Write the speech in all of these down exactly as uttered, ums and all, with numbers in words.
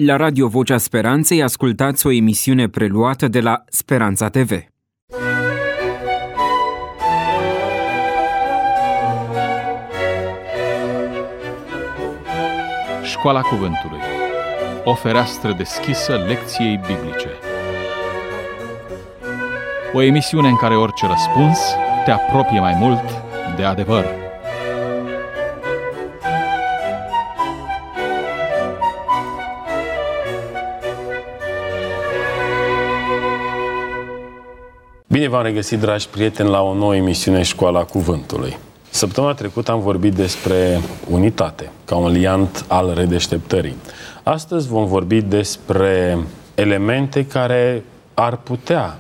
La Radio Vocea Speranței ascultați o emisiune preluată de la Speranța T V. Școala Cuvântului. O fereastră deschisă lecției biblice. O emisiune în care orice răspuns te apropie mai mult de adevăr. Bine v-am regăsit, dragi prieteni, la o nouă emisiune Școala Cuvântului. Săptămâna trecută am vorbit despre unitate, ca un liant al redeșteptării. Astăzi vom vorbi despre elemente care ar putea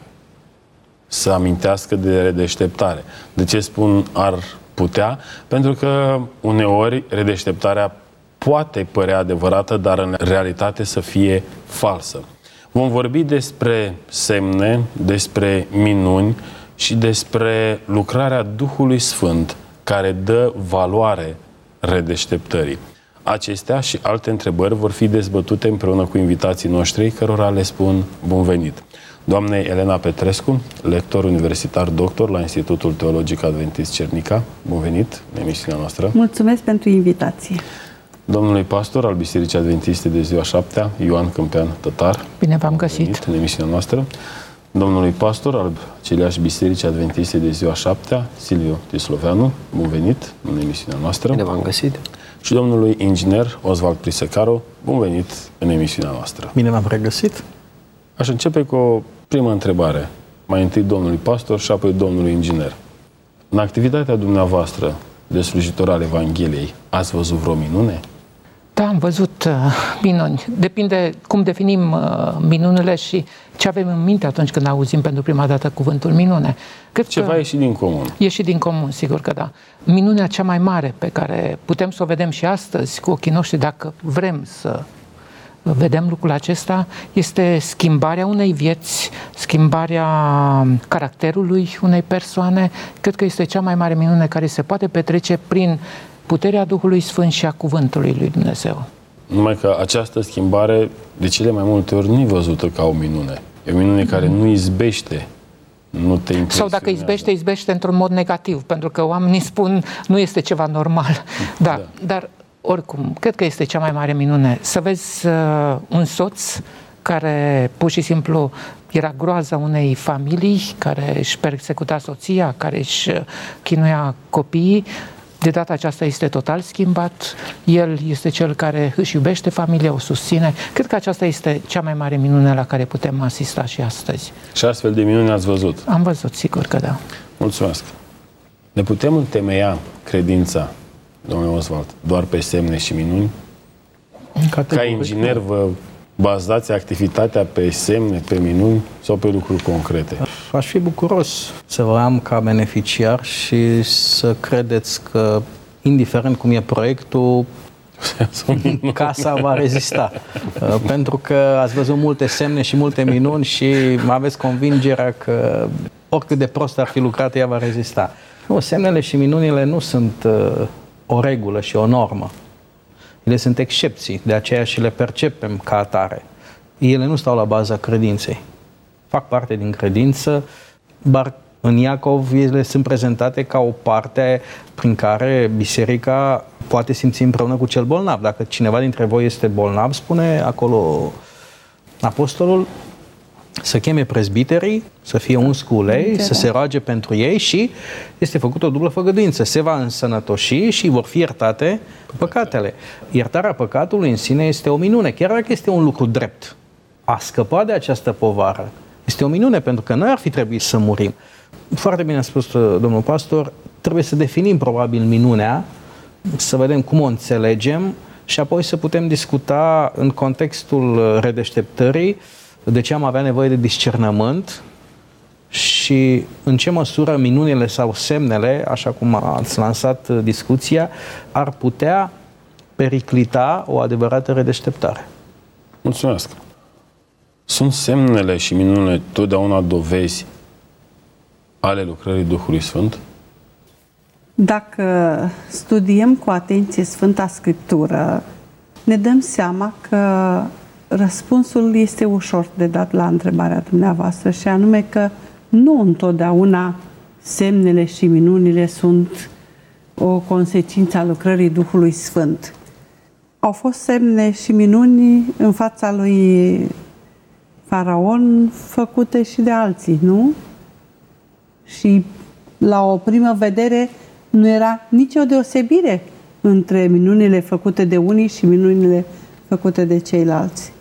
să amintească de redeșteptare. De ce spun ar putea? Pentru că uneori redeșteptarea poate părea adevărată, dar în realitate să fie falsă. Vom vorbi despre semne, despre minuni și despre lucrarea Duhului Sfânt care dă valoare redeșteptării. Acestea și alte întrebări vor fi dezbătute împreună cu invitații noștri, cărora le spun bun venit. Doamnei Elena Petrescu, lector universitar doctor la Institutul Teologic Adventist Cernica. Bun venit în emisiunea noastră. Mulțumesc pentru invitație. Domnului pastor al Bisericii Adventiste de ziua șaptea, Ioan Câmpean Tătar. Bine v-am găsit. În emisiunea noastră. Domnului pastor al aceleași Bisericii Adventiste de ziua șaptea, Silviu Tisloveanu. Bun venit în emisiunea noastră. Bine v-am găsit. Și domnului inginer Oswald Prisecaru. Bun venit în emisiunea noastră. Bine v-am regăsit. Aș începe cu o primă întrebare. Mai întâi domnului pastor și apoi domnului inginer. În activitatea dumneavoastră de slujitor al Evangheliei, ați văzut vreo minune? Da, am văzut uh, minuni. Depinde cum definim uh, minunile și ce avem în minte atunci când auzim pentru prima dată cuvântul minune. Cred Ceva că ieșit din comun. Ieșit din comun, sigur că da. Minunea cea mai mare pe care putem să o vedem și astăzi cu ochii noștri, dacă vrem să vedem lucrul acesta, este schimbarea unei vieți, schimbarea caracterului unei persoane. Cred că este cea mai mare minune care se poate petrece prin puterea Duhului Sfânt și a Cuvântului lui Dumnezeu. Numai că această schimbare, de cele mai multe ori, nu e văzută ca o minune. E o minune care nu izbește, nu te impresionează. Sau dacă izbește, izbește într-un mod negativ, pentru că oamenii spun nu este ceva normal. Da, da. Dar oricum, cred că este cea mai mare minune. Să vezi uh, un soț care pur și simplu era groaza unei familii, care își persecuta soția, care își chinuia copiii. De data aceasta este total schimbat. El este cel care își iubește familia, o susține. Cred că aceasta este cea mai mare minune la care putem asista și astăzi. Și astfel de minuni ați văzut? Am văzut, sigur că da. Mulțumesc. Ne putem întemeia credința, domnule Oswald, doar pe semne și minuni? Ca inginer vă bazați activitatea pe semne, pe minuni sau pe lucruri concrete? Aș fi bucuros să vă am ca beneficiar și să credeți că, indiferent cum e proiectul, casa va rezista. Pentru că ați văzut multe semne și multe minuni și aveți convingerea că oricât de prost ar fi lucrat, ea va rezista. Nu, semnele și minunile nu sunt uh, o regulă și o normă. Ele sunt excepții, de aceea și le percepem ca atare. Ele nu stau la baza credinței. Fac parte din credință, dar în Iacov ele sunt prezentate ca o parte prin care biserica poate simți împreună cu cel bolnav. Dacă cineva dintre voi este bolnav, spune acolo apostolul, să cheme prezbiterii, să fie uns cu ulei, să se roage pentru ei și este făcută o dublă făgăduință. Se va însănătoși și vor fi iertate păcatele. Iertarea păcatului în sine este o minune, chiar dacă este un lucru drept. A scăpa de această povară este o minune, pentru că noi ar fi trebuit să murim. Foarte bine a spus domnul pastor, trebuie să definim probabil minunea, să vedem cum o înțelegem și apoi să putem discuta în contextul redeșteptării de ce am avea nevoie de discernământ și în ce măsură minunile sau semnele, așa cum ați lansat discuția, ar putea periclita o adevărată redeșteptare. Mulțumesc. Sunt semnele și minunile totdeauna dovezi ale lucrării Duhului Sfânt? Dacă studiem cu atenție Sfânta Scriptură, ne dăm seama că răspunsul este ușor de dat la întrebarea dumneavoastră și anume că nu întotdeauna semnele și minunile sunt o consecință a lucrării Duhului Sfânt. Au fost semne și minuni în fața lui Faraon făcute și de alții, nu? Și la o primă vedere nu era nicio deosebire între minunile făcute de unii și minunile făcute de ceilalți.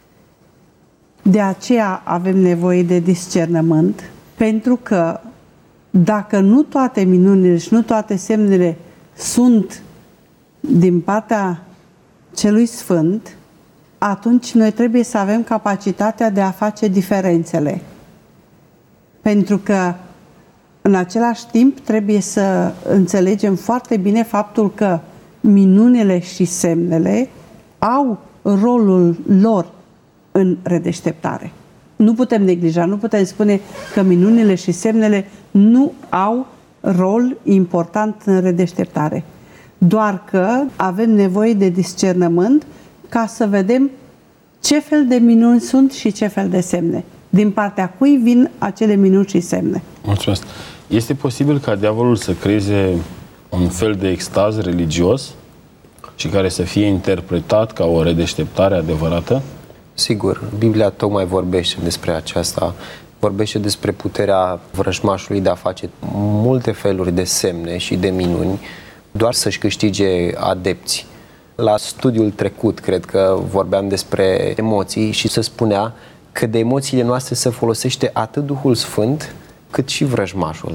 De aceea avem nevoie de discernământ, pentru că dacă nu toate minunile și nu toate semnele sunt din partea Celui Sfânt, atunci noi trebuie să avem capacitatea de a face diferențele. Pentru că în același timp trebuie să înțelegem foarte bine faptul că minunile și semnele au rolul lor în redeșteptare. Nu putem neglija, nu putem spune că minunile și semnele nu au rol important în redeșteptare. Doar că avem nevoie de discernământ ca să vedem ce fel de minuni sunt și ce fel de semne. Din partea cui vin acele minuni și semne. Mulțumesc. Este posibil ca diavolul să creeze un fel de extaz religios și care să fie interpretat ca o redeșteptare adevărată? Sigur, Biblia tocmai vorbește despre aceasta, vorbește despre puterea vrăjmașului de a face multe feluri de semne și de minuni, doar să-și câștige adepți. La studiul trecut, cred că vorbeam despre emoții și se spunea că de emoțiile noastre se folosește atât Duhul Sfânt, cât și vrăjmașul.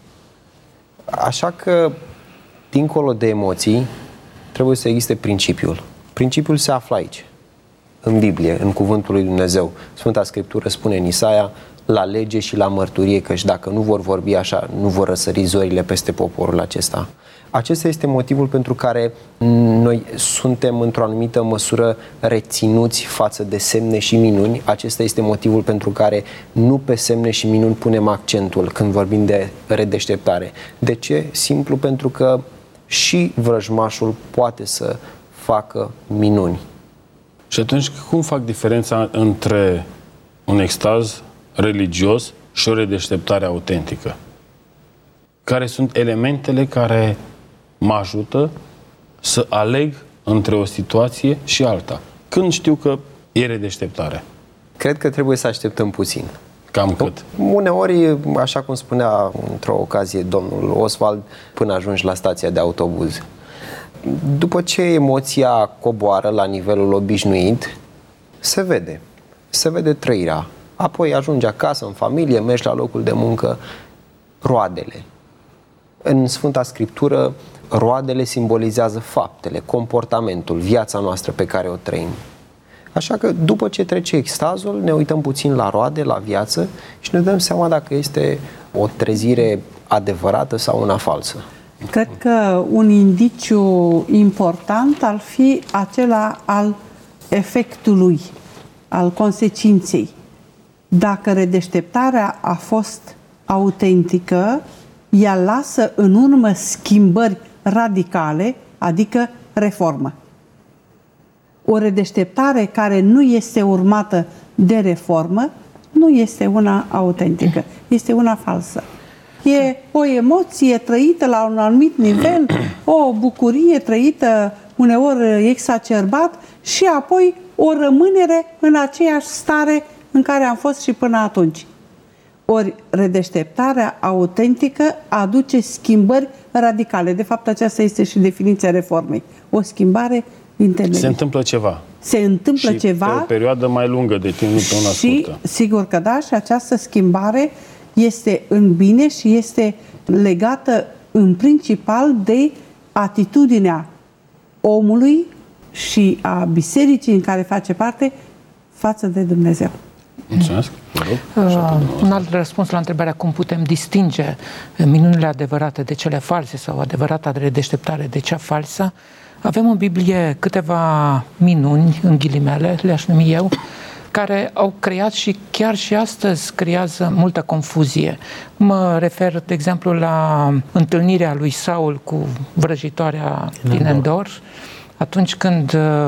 Așa că, dincolo de emoții, trebuie să existe principiul. Principiul se află aici, în Biblie, în Cuvântul lui Dumnezeu. Sfânta Scriptură spune în Isaia, la lege și la mărturie, căci dacă nu vor vorbi așa, nu vor răsări zorile peste poporul acesta. Acesta este motivul pentru care noi suntem într-o anumită măsură reținuți față de semne și minuni. Acesta este motivul pentru care nu pe semne și minuni punem accentul când vorbim de redeșteptare. De ce? Simplu pentru că și vrăjmașul poate să facă minuni. Și atunci cum fac diferența între un extaz religios și o redeșteptare autentică? Care sunt elementele care mă ajută să aleg între o situație și alta? Când știu că e redeșteptare? Cred că trebuie să așteptăm puțin. Cam cât? Uneori, așa cum spunea într-o ocazie domnul Oswald, până ajungi la stația de autobuz. După ce emoția coboară la nivelul obișnuit, se vede. Se vede trăirea. Apoi ajungi acasă, în familie, mergi la locul de muncă, roadele. În Sfânta Scriptură, roadele simbolizează faptele, comportamentul, viața noastră pe care o trăim. Așa că după ce trece extazul, ne uităm puțin la roade, la viață și ne dăm seama dacă este o trezire adevărată sau una falsă. Cred că un indiciu important ar fi acela al efectului, al consecinței. Dacă redeșteptarea a fost autentică, ea lasă în urmă schimbări radicale, adică reformă. O redeșteptare care nu este urmată de reformă nu este una autentică, este una falsă. E o emoție trăită la un anumit nivel, o bucurie trăită uneori exacerbat și apoi o rămânere în aceeași stare în care am fost și până atunci. Ori redeșteptarea autentică aduce schimbări radicale. De fapt, aceasta este și definiția reformei. O schimbare intermediară. Se întâmplă ceva. Se întâmplă și ceva. pe o perioadă mai lungă de timp, nu pe una și, scurtă. sigur că da, și această schimbare este în bine și este legată în principal de atitudinea omului și a bisericii în care face parte față de Dumnezeu. Mulțumesc. Uh, un alt răspuns la întrebarea cum putem distinge minunile adevărate de cele false sau adevărata redeșteptare de cea falsă. Avem în Biblie câteva minuni, în ghilimele, le-aș numi eu, care au creat și chiar și astăzi creează multă confuzie. Mă refer, de exemplu, la întâlnirea lui Saul cu vrăjitoarea din Endor, atunci când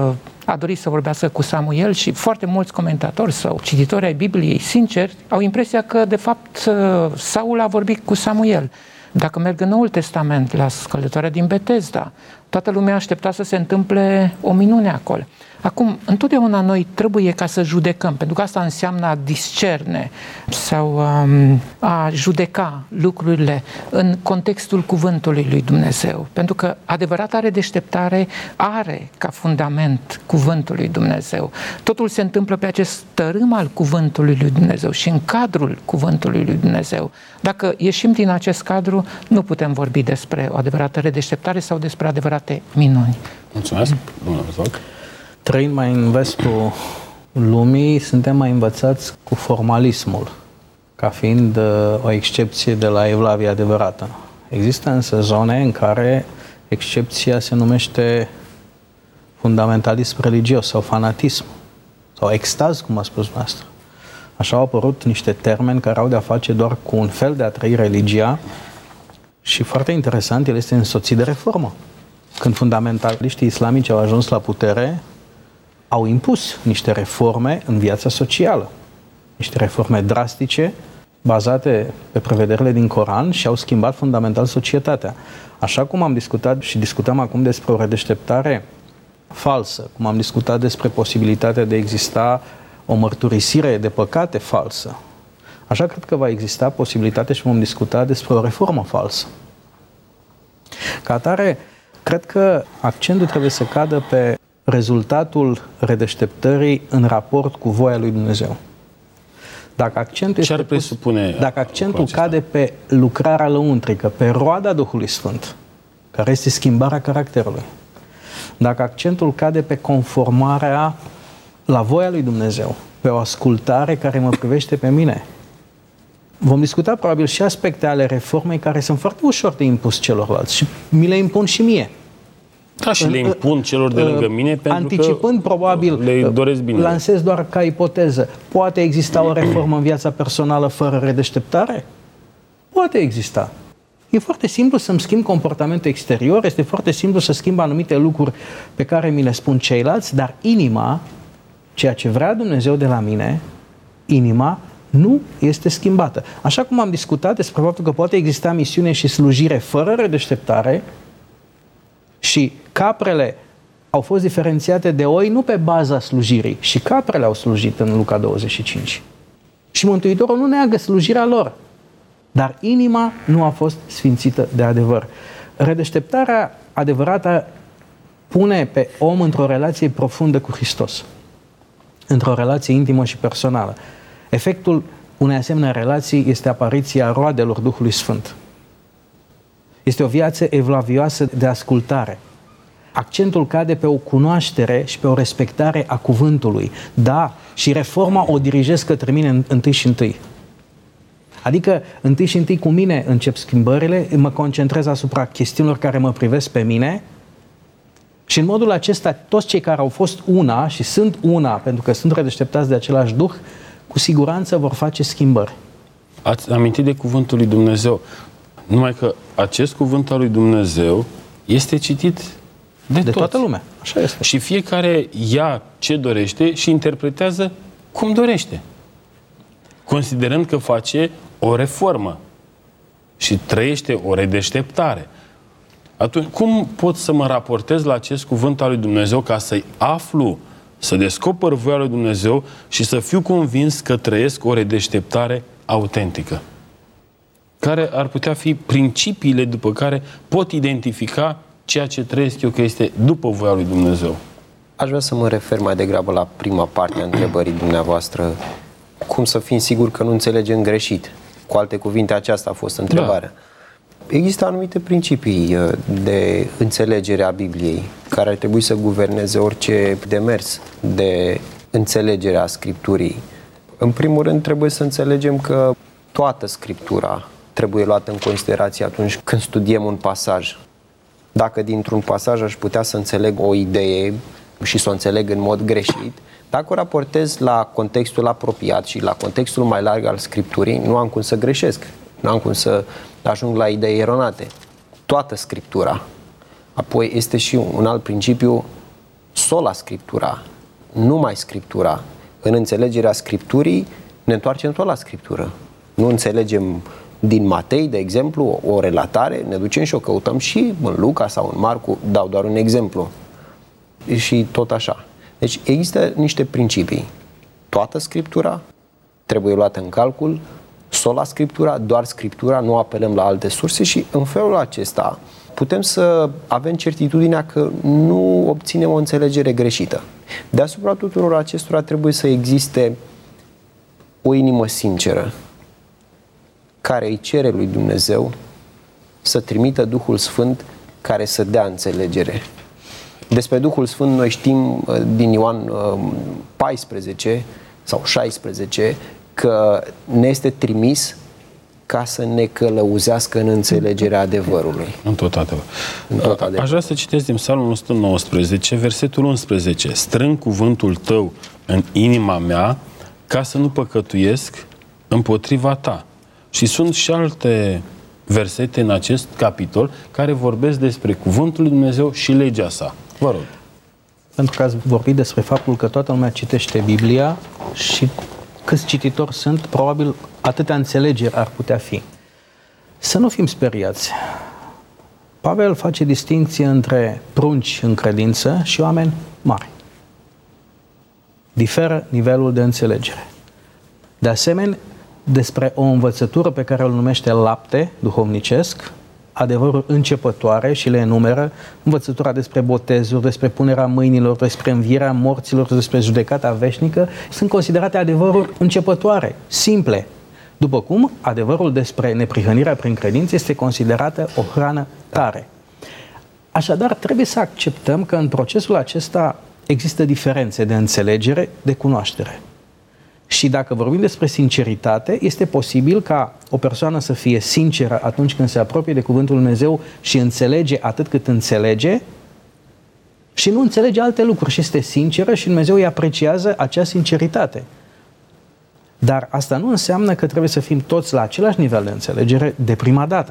a dorit să vorbească cu Samuel și foarte mulți comentatori sau cititori ai Bibliei, sinceri, au impresia că, de fapt, Saul a vorbit cu Samuel. Dacă merg în Noul Testament, la scăldătoarea din Betesda, toată lumea aștepta să se întâmple o minune acolo. Acum, întotdeauna noi trebuie ca să judecăm, pentru că asta înseamnă a discerne sau um, a judeca lucrurile în contextul cuvântului lui Dumnezeu. Pentru că adevărata redeșteptare are ca fundament cuvântul lui Dumnezeu. Totul se întâmplă pe acest tărâm al cuvântului lui Dumnezeu și în cadrul cuvântului lui Dumnezeu. Dacă ieșim din acest cadru, nu putem vorbi despre o adevărată redeșteptare sau despre adevărate minuni. Mulțumesc, domnule profesor. Trăind mai în vestul lumii, suntem mai învățați cu formalismul, ca fiind uh, o excepție de la evlavia adevărată. Există însă zone în care excepția se numește fundamentalism religios sau fanatism sau extaz, cum a spus noastră. Așa au apărut niște termeni care au de-a face doar cu un fel de a trăi religia și, foarte interesant, el este însoțit de reformă. Când fundamentaliștii islamici au ajuns la putere, au impus niște reforme în viața socială, niște reforme drastice, bazate pe prevederile din Coran și au schimbat fundamental societatea. Așa cum am discutat și discutăm acum despre o redeșteptare falsă, cum am discutat despre posibilitatea de a exista o mărturisire de păcate falsă, așa cred că va exista posibilitatea și vom discuta despre o reformă falsă. Ca atare, cred că accentul trebuie să cadă pe rezultatul redeșteptării în raport cu voia lui Dumnezeu. Dacă accentul, Ce ar presupune pus, dacă accentul cade pe lucrarea lăuntrică, pe roada Duhului Sfânt, care este schimbarea caracterului, dacă accentul cade pe conformarea la voia lui Dumnezeu, pe o ascultare care mă privește pe mine, vom discuta probabil și aspecte ale reformei care sunt foarte ușor de impus celorlalți și mi le impun și mie. Da, și le impun celor de lângă mine pentru anticipând, că probabil, le doresc bine. Lansez doar ca ipoteză. Poate exista o reformă în viața personală fără redeșteptare? Poate exista. E foarte simplu să-mi schimb comportamentul exterior, este foarte simplu să schimb anumite lucruri pe care mi le spun ceilalți, dar inima, ceea ce vrea Dumnezeu de la mine, inima nu este schimbată. Așa cum am discutat despre faptul că poate exista misiune și slujire fără redeșteptare, și caprele au fost diferențiate de oi nu pe baza slujirii. Și caprele au slujit în Luca douăzeci și cinci. Și Mântuitorul nu neagă slujirea lor. Dar inima nu a fost sfințită de adevăr. Redeșteptarea adevărată pune pe om într-o relație profundă cu Hristos. Într-o relație intimă și personală. Efectul unei asemenea relații este apariția roadelor Duhului Sfânt. Este o viață evlavioasă de ascultare. Accentul cade pe o cunoaștere și pe o respectare a cuvântului. Da, și reforma o dirigez către mine întâi și întâi. Adică, întâi și întâi cu mine încep schimbările, mă concentrez asupra chestiunilor care mă privesc pe mine și în modul acesta toți cei care au fost una și sunt una, pentru că sunt redeșteptați de același Duh, cu siguranță vor face schimbări. Ați amintit de cuvântul lui Dumnezeu. Numai că acest cuvânt al lui Dumnezeu este citit de, de toată lumea. Așa este. Și fiecare ia ce dorește și interpretează cum dorește. Considerând că face o reformă și trăiește o redeșteptare. Atunci, cum pot să mă raportez la acest cuvânt al lui Dumnezeu ca să-i aflu, să descoper voia lui Dumnezeu și să fiu convins că trăiesc o redeșteptare autentică? Care ar putea fi principiile după care pot identifica ceea ce trăiesc eu că este după voia lui Dumnezeu? Aș vrea să mă refer mai degrabă la prima parte a întrebării dumneavoastră. Cum să fim siguri că nu înțelegem greșit? Cu alte cuvinte, aceasta a fost întrebarea. Da. Există anumite principii de înțelegere a Bibliei care ar trebui să guverneze orice demers de înțelegere a Scripturii. În primul rând, trebuie să înțelegem că toată Scriptura trebuie luată în considerație atunci când studiem un pasaj. Dacă dintr-un pasaj aș putea să înțeleg o idee și să o înțeleg în mod greșit, dacă o raportez la contextul apropiat și la contextul mai larg al Scripturii, nu am cum să greșesc, nu am cum să ajung la idei eronate. Toată Scriptura. Apoi este și un alt principiu, sola Scriptura, numai Scriptura, în înțelegerea Scripturii, ne întoarcem tot la Scriptură. Nu înțelegem din Matei, de exemplu, o relatare, ne ducem și o căutăm și în Luca sau în Marcu, dau doar un exemplu. Și tot așa. Deci există niște principii. Toată Scriptura trebuie luată în calcul, sola Scriptura, doar Scriptura, nu apelăm la alte surse și în felul acesta putem să avem certitudinea că nu obținem o înțelegere greșită. Deasupra tuturor acestora trebuie să existe o inimă sinceră care îi cere lui Dumnezeu să trimită Duhul Sfânt care să dea înțelegere. Despre Duhul Sfânt noi știm din Ioan paisprezece sau șaisprezece că ne este trimis ca să ne călăuzească în înțelegerea adevărului. În tot adevăr. În tot adevăr. Aș vrea să citesc din Psalmul o sută nouăsprezece, versetul unsprezece. Strâng cuvântul tău în inima mea ca să nu păcătuiesc împotriva ta. Și sunt și alte versete în acest capitol care vorbesc despre cuvântul lui Dumnezeu și legea sa. Vă rog. Pentru că ați vorbit despre faptul că toată lumea citește Biblia și câți cititori sunt, probabil atâtea înțelegeri ar putea fi. Să nu fim speriați. Pavel face distinție între prunci în credință și oameni mari. Diferă nivelul de înțelegere. De asemenea, despre o învățătură pe care o numește lapte duhovnicesc, adevăruri începătoare și le enumeră, învățătura despre botezuri, despre punerea mâinilor, despre învierea morților, despre judecata veșnică, sunt considerate adevăruri începătoare, simple. După cum adevărul despre neprihănirea prin credință este considerată o hrană tare. Așadar, trebuie să acceptăm că în procesul acesta există diferențe de înțelegere, de cunoaștere. Și dacă vorbim despre sinceritate, este posibil ca o persoană să fie sinceră atunci când se apropie de Cuvântul Lui Dumnezeu și înțelege atât cât înțelege și nu înțelege alte lucruri și este sinceră și Dumnezeu îi apreciază acea sinceritate. Dar asta nu înseamnă că trebuie să fim toți la același nivel de înțelegere de prima dată.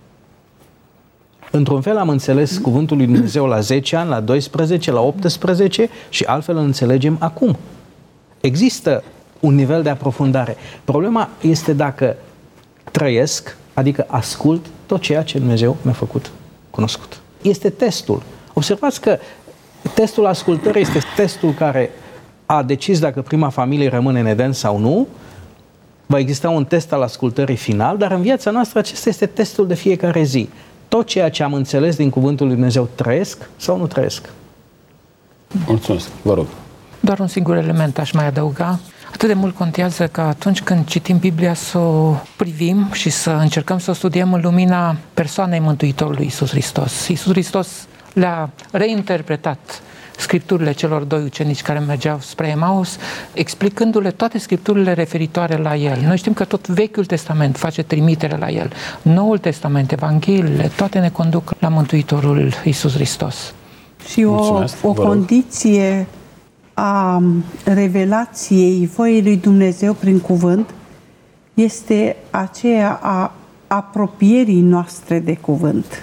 Într-un fel am înțeles Cuvântul Lui Dumnezeu la zece ani, la doisprezece, la optsprezece și altfel îl înțelegem acum. Există un nivel de aprofundare. Problema este dacă trăiesc, adică ascult tot ceea ce Dumnezeu mi-a făcut cunoscut. Este testul. Observați că testul ascultării este testul care a decis dacă prima familie rămâne în Eden sau nu. Va exista un test al ascultării final, dar în viața noastră acesta este testul de fiecare zi. Tot ceea ce am înțeles din Cuvântul Lui Dumnezeu trăiesc sau nu trăiesc? Mulțumesc. Vă rog. Doar un singur element aș mai adăuga. Atât de mult contează că atunci când citim Biblia să o privim și să încercăm să o studiem în lumina persoanei Mântuitorului Iisus Hristos. Iisus Hristos le-a reinterpretat scripturile celor doi ucenici care mergeau spre Emaus, explicându-le toate scripturile referitoare la El. Noi știm că tot Vechiul Testament face trimitere la El. Noul Testament, Evangheliile, toate ne conduc la Mântuitorul Iisus Hristos. Și o, o condiție a revelației voiei lui Dumnezeu prin cuvânt este aceea a apropierii noastre de cuvânt.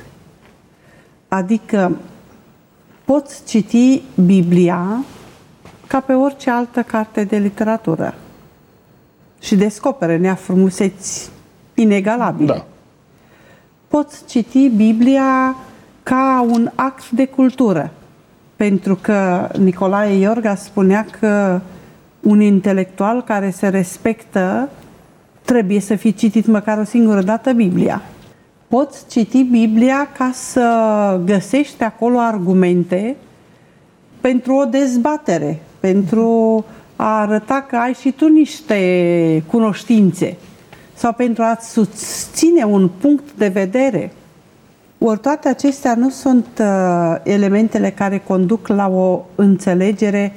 Adică poți citi Biblia ca pe orice altă carte de literatură și descoperi neafrumuseți inegalabile. Da. Poți citi Biblia ca un act de cultură, pentru că Nicolae Iorga spunea că un intelectual care se respectă trebuie să fi citit măcar o singură dată Biblia. Poți citi Biblia ca să găsești acolo argumente pentru o dezbatere, pentru a arăta că ai și tu niște cunoștințe sau pentru a-ți susține un punct de vedere. Ori toate acestea nu sunt uh, elementele care conduc la o înțelegere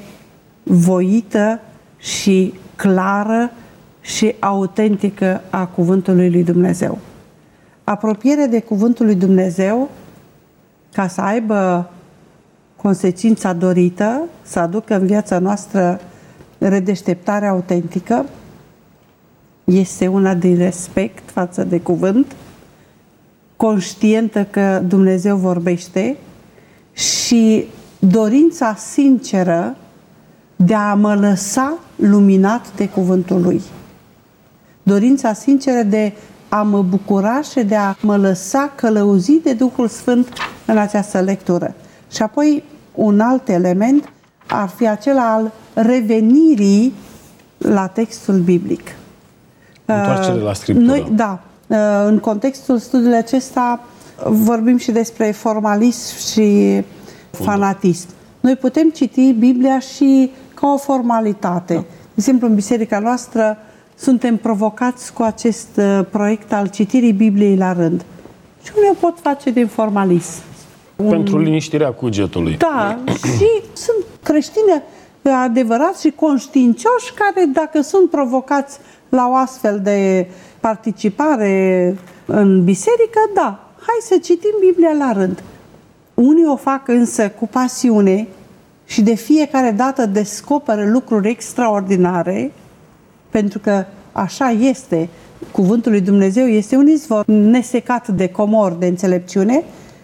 voită și clară și autentică a Cuvântului lui Dumnezeu. Apropierea de Cuvântul lui Dumnezeu, ca să aibă consecința dorită, să aducă în viața noastră redeșteptarea autentică, este una din respect față de cuvânt, conștientă că Dumnezeu vorbește și dorința sinceră de a mă lăsa luminat de cuvântul Lui. Dorința sinceră de a mă bucura și de a mă lăsa călăuzit de Duhul Sfânt în această lectură. Și apoi un alt element ar fi acela al revenirii la textul biblic. Întoarcere la Scriptură. Noi, da, în contextul studiului acesta vorbim și despre formalism și fanatism. Noi putem citi Biblia și ca o formalitate. De exemplu, în biserica noastră suntem provocați cu acest proiect al citirii Bibliei la rând. Și unii o pot face din formalism. Pentru un... liniștirea cugetului. Da, și sunt creștini adevărați și conștiincioși care, dacă sunt provocați la o astfel de participare în biserică, da, hai să citim Biblia la rând. Unii o fac însă cu pasiune și de fiecare dată descoperă lucruri extraordinare, pentru că așa este. Cuvântul lui Dumnezeu este un izvor nesecat de comori de înțelepciune.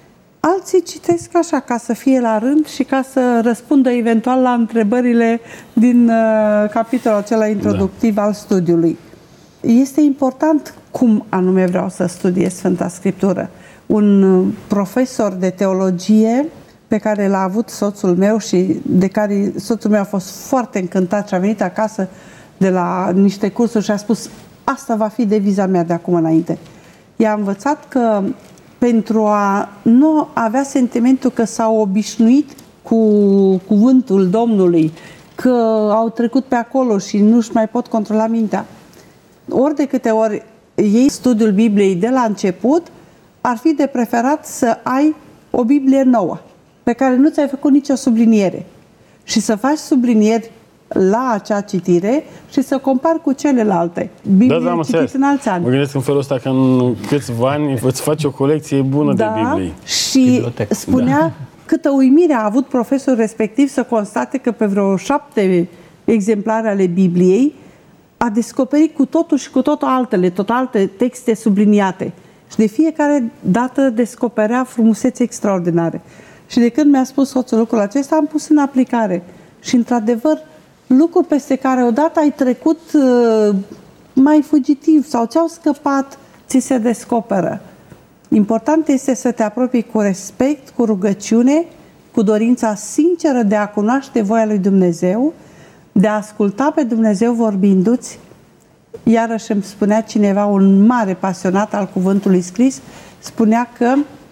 Alții citesc așa, ca să fie la rând și ca să răspundă eventual la întrebările din uh, capitolul acela introductiv da. al studiului. Este important cum anume vreau să studiez Sfânta Scriptură. Un profesor de teologie pe care l-a avut soțul meu și de care soțul meu a fost foarte încântat și a venit acasă de la niște cursuri și a spus: asta va fi deviza mea de acum înainte. I-a învățat că pentru a nu avea sentimentul că s-au obișnuit cu cuvântul Domnului, că au trecut pe acolo și nu-și mai pot controla mintea, ori de câte ori iei studiul Bibliei de la început, ar fi de preferat să ai o Biblie nouă, pe care nu ți-ai făcut nicio subliniere, și să faci sublinieri la acea citire și să compari cu celelalte Biblie da, da, citite în alți ani. Mă gândesc în felul ăsta că în câțiva ani îți faci o colecție bună da, de Biblie. Și bibliotecă. Spunea da. câtă uimire a avut profesorul respectiv să constate că pe vreo șapte exemplare ale Bibliei a descoperit cu totul și cu totul altele, tot alte texte subliniate. Și de fiecare dată descoperea frumusețe extraordinare. Și de când mi-a spus soțul lucrul acesta, am pus în aplicare. Și într-adevăr, lucruri peste care odată ai trecut uh, mai fugitiv sau ți-au scăpat, ți se descoperă. Important este să te apropii cu respect, cu rugăciune, cu dorința sinceră de a cunoaște voia lui Dumnezeu, de a asculta pe Dumnezeu vorbindu-ți. Iarăși îmi spunea cineva, un mare pasionat al cuvântului scris, spunea că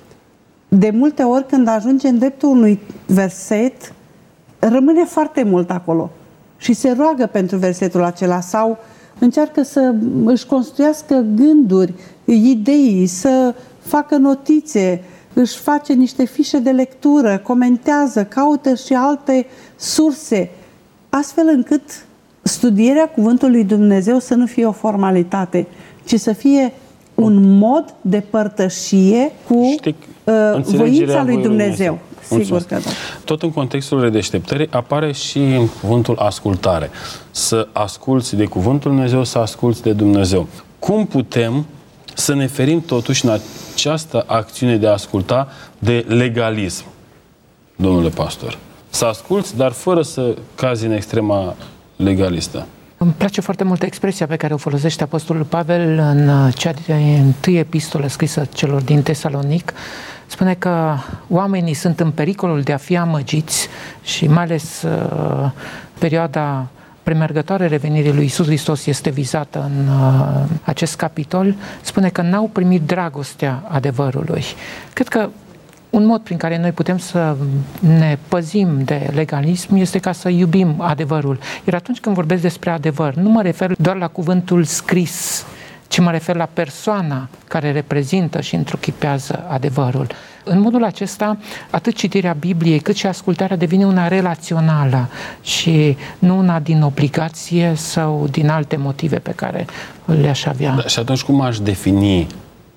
de multe ori când ajunge în dreptul unui verset, rămâne foarte mult acolo și se roagă pentru versetul acela sau încearcă să își construiască gânduri, idei, să facă notițe, își face niște fișe de lectură, comentează, caută și alte surse, astfel încât studierea cuvântului lui Dumnezeu să nu fie o formalitate, ci să fie un mod de părtășie cu Știi, uh, voința lui Dumnezeu. Sigur că da. Tot în contextul redeșteptării apare și cuvântul ascultare. Să asculți de cuvântul Dumnezeu, să asculți de Dumnezeu. Cum putem să ne ferim totuși în această acțiune de a asculta de legalism, domnule pastor? Să asculți, dar fără să cazi în extrema legalistă. Îmi place foarte mult expresia pe care o folosește Apostolul Pavel în cea din întâi epistolă scrisă celor din Tesalonic. Spune că oamenii sunt în pericolul de a fi amăgiți și mai ales uh, perioada premergătoare revenirii lui Iisus Hristos este vizată în uh, acest capitol. Spune că n-au primit dragostea adevărului. Cred că un mod prin care noi putem să ne păzim de legalism este ca să iubim adevărul. Iar atunci când vorbesc despre adevăr, nu mă refer doar la cuvântul scris, ci mă refer la persoana care reprezintă și întruchipează adevărul. În modul acesta, atât citirea Bibliei, cât și ascultarea devine una relațională și nu una din obligație sau din alte motive pe care le-aș avea. Da, și atunci cum aș defini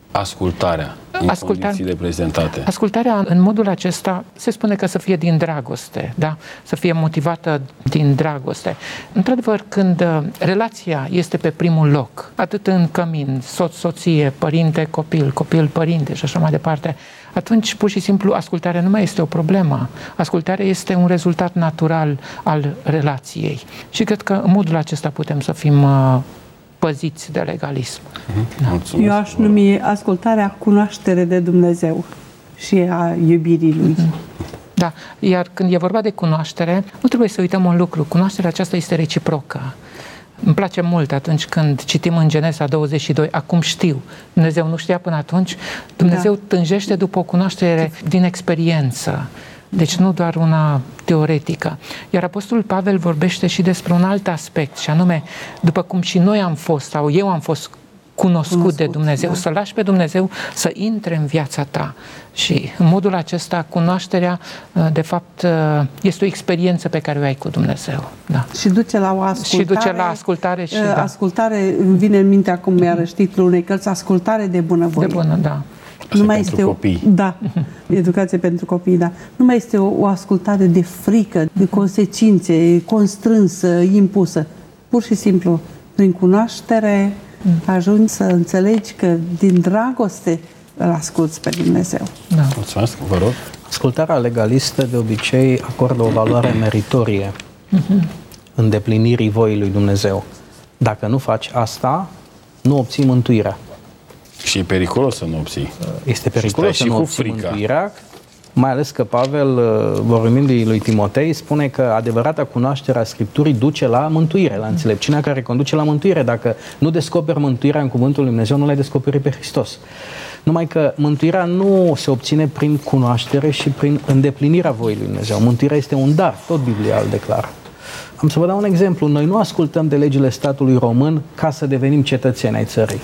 ascultarea în Ascultare, condițiile prezentate? Ascultarea în modul acesta se spune că să fie din dragoste, da? Să fie motivată din dragoste. Într-adevăr, când uh, relația este pe primul loc, atât în cămin, soț, soție, părinte, copil, copil, părinte și așa mai departe, atunci pur și simplu ascultarea nu mai este o problemă. Ascultarea este un rezultat natural al relației. Și cred că în modul acesta putem să fim uh, păziți de legalism. Mm-hmm. Da. Eu aș numi ascultarea cunoaștere de Dumnezeu și a iubirii Lui. Da, iar când e vorba de cunoaștere, nu trebuie să uităm un lucru. Cunoașterea aceasta este reciprocă. Îmi place mult atunci când citim în Genesa douăzeci și doi, acum știu. Dumnezeu nu știa până atunci. Dumnezeu da. tânjește după o cunoaștere din experiență. Deci nu doar una teoretică. Iar Apostolul Pavel vorbește și despre un alt aspect, și anume, după cum și noi am fost, sau eu am fost cunoscut, cunoscut de Dumnezeu, da. Să lași pe Dumnezeu să intre în viața ta. Și în modul acesta, cunoașterea, de fapt, este o experiență pe care o ai cu Dumnezeu. Da. Și duce la o ascultare. Și duce la ascultare. Și, da. Ascultare, îmi vine în minte acum, iarăși titlul unei cărți, ascultare de bunăvoie. De bună, da. Nu mai este o, copii. Da, educație pentru copii, da. Nu mai este o, o ascultare de frică, de consecințe, constrânsă, impusă. Pur și simplu, prin cunoaștere, ajungi să înțelegi că din dragoste îl asculți pe Dumnezeu. Da. Mulțumesc, vă rog. Ascultarea legalistă de obicei acordă o valoare meritorie uh-huh. îndeplinirii voii lui Dumnezeu. Dacă nu faci asta, nu obții mântuirea. Și e periculos să nu obții. Este periculos să nu obții frica. mântuirea, mai ales că Pavel, vorbind lui Timotei, spune că adevărata cunoaștere a Scripturii duce la mântuire, la înțelepciunea care conduce la mântuire. Dacă nu descoperi mântuirea în Cuvântul lui Dumnezeu, nu l-ai descoperit pe Hristos. Numai că mântuirea nu se obține prin cunoaștere și prin îndeplinirea voii lui Dumnezeu. Mântuirea este un dar, tot Biblia îl declară. Am să vă dau un exemplu. Noi nu ascultăm de legile statului român ca să devenim cetățeni ai țării,